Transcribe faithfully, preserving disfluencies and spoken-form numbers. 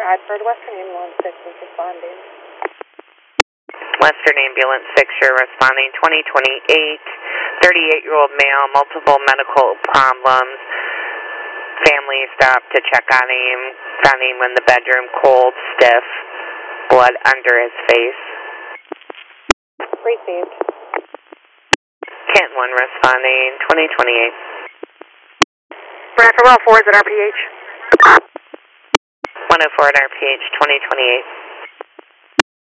Bradford, Western Ambulance six is responding. Western Ambulance six, you're responding. twenty twenty-eight, thirty-eight-year-old male, multiple medical problems. Family stopped to check on him. Found him in the bedroom, cold, stiff, blood under his face. Received. Kent one responding. twenty twenty-eight. Bradford, one oh four is at R P H. one oh four at R P H, twenty twenty-eight.